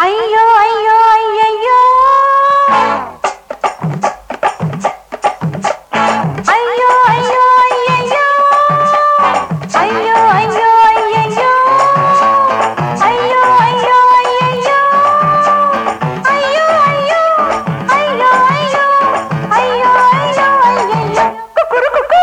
अय्यो अय्यो अय्यो अय्यो अय्यो अय्यो अय्यो अय्यो अय्यो अय्यो अय्यो अय्यो अय्यो अय्यो अय्यो अय्यो अय्यो अय्यो कुकुरुकुकु।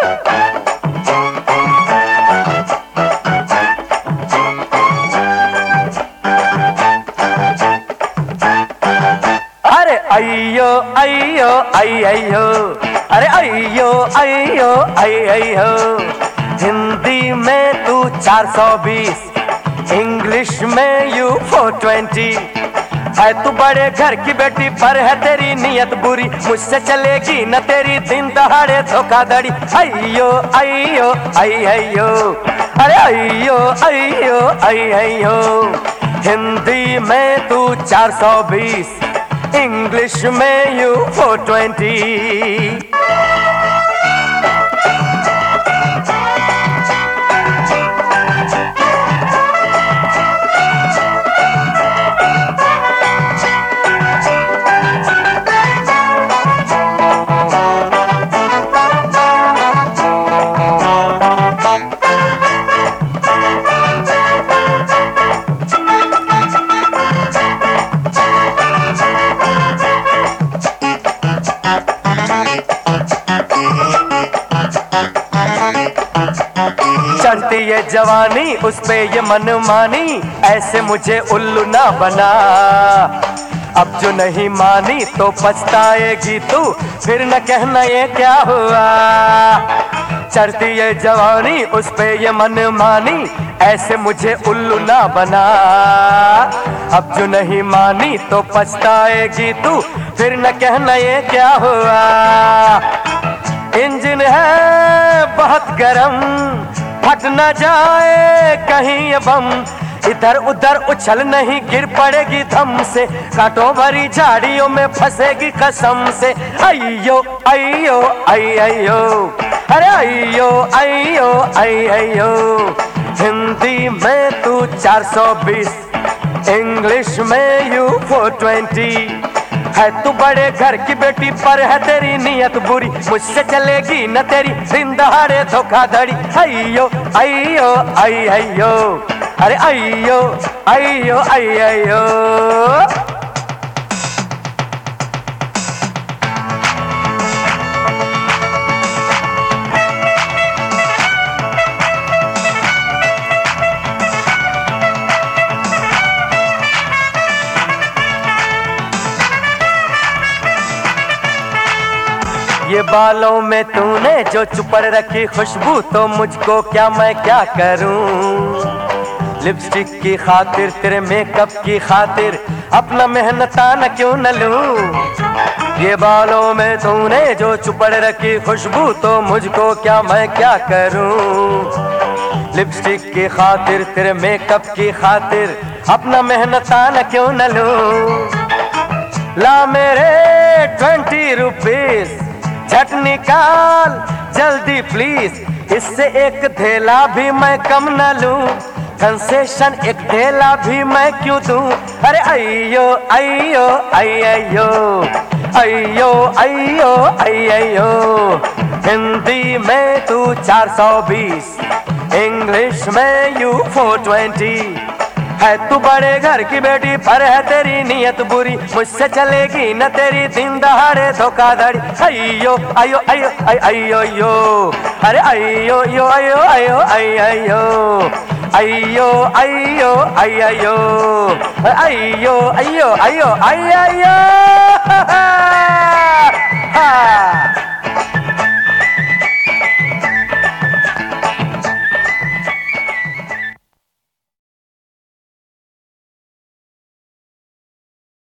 अरे अय्यो अय्यो अय्यो, अरे अय्यो अय्यो अय्यो। हिंदी में तू 420, इंग्लिश में यू 420। है तू बड़े घर की बेटी पर है तेरी नीयत बुरी, मुझसे चलेगी न तेरी दिन दहाड़े धोखाधड़ी। अय्यो अय्यो अय्यो, अरे अय्यो अय्यो अय्यो। हिंदी में तू 420, इंग्लिश में यू 420। चढ़ती ये जवानी उस पे ये मनमानी, ऐसे मुझे उल्लू ना बना। अब जो नहीं मानी तो पछताएगी तू, फिर न कहना ये क्या हुआ। चढ़ती ये जवानी उस पे ये मनमानी, ऐसे मुझे उल्लू ना बना। अब जो नहीं मानी तो पछताएगी तू, फिर न कहना ये क्या हुआ। इंजन है बहुत गरम, फट न जाए कहीं ये बम। इधर उधर उछल नहीं गिर पड़ेगी धम से, कांटों भरी झाड़ियों में फंसेगी कसम से। अय्यो अय्यो अय्यो, अरे अय्यो अय्यो अय्यो। हिंदी में तू 420, इंग्लिश में यू 420। है तू बड़े घर की बेटी पर है तेरी नीयत बुरी, मुझसे चलेगी न तेरी दिन दहाड़े धोखाधड़ी। अय्यो अय्यो अय्यो, अरे अय्यो अय्यो अय्यो। ये बालों में तूने जो चुपड़ रखी खुशबू, तो मुझको क्या मैं क्या करूं। लिपस्टिक की खातिर तेरे मेकअप की खातिर अपना मेहनताना क्यों न लूं। ये बालों में तूने जो चुपड़ रखी खुशबू, तो मुझको क्या मैं क्या करूं। लिपस्टिक की खातिर तेरे मेकअप की खातिर अपना मेहनताना क्यों न लूं। ला मेरे 20 रुपीस झट निकाल जल्दी प्लीज, इससे एक थैला भी मैं कम न लूं। कंसेशन एक थैला भी मैं क्यों दूं। अरे अय्यो अय्यो अय्यो, अय्यो अय्यो अय्यो। हिंदी में तू 420, इंग्लिश में यू 420। है तू बड़े घर की बेटी पर है तेरी नीयत बुरी, मुझसे चलेगी न तेरी दिन दहाड़े धोखाधड़ी। अय्यो अय्यो अय्यो अय्यो अय्यो, अरे अय्यो यो अय्यो अय्यो अय्यो। अय्यो अय्यो अय्यो, अय्यो अय्यो अय्यो अय्यो।